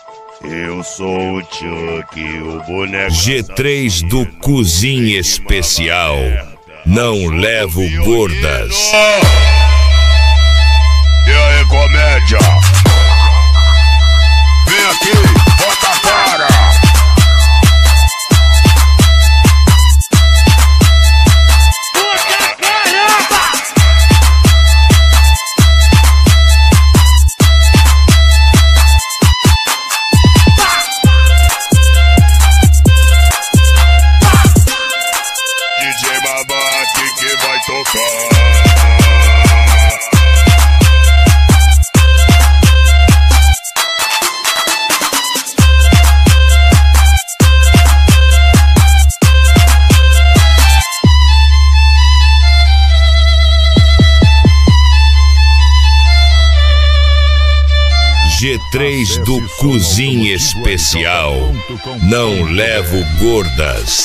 Eu sou o Chuck, o boneco G3 do Cozinha Especial. Não levo gordas. E aí, comédia? Vem aqui, bota a cara. DJ Babaque que vai tocar. G3 do Cozinha Especial. Não levo gordas.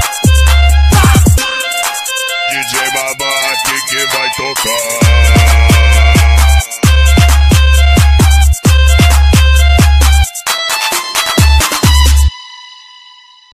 DJ Babaque que vai tocar.